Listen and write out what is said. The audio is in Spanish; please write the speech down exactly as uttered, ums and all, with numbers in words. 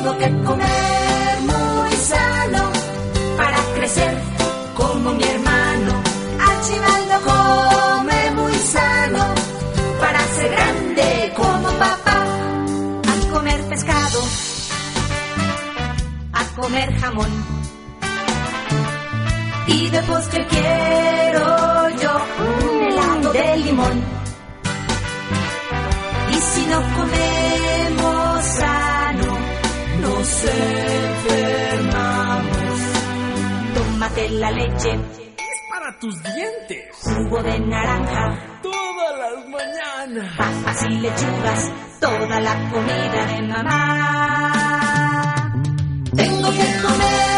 Tengo que comer muy sano para crecer como mi hermano. Archibaldo come muy sano para ser grande como papá. A comer pescado, a comer jamón, y de postre quiero yo un helado de limón. Y si no comemos sano, nos enfermamos. Tómate la leche, es para tus dientes. Jugo de naranja, todas las mañanas. Papas y lechugas, toda la comida de mamá. Tengo que comer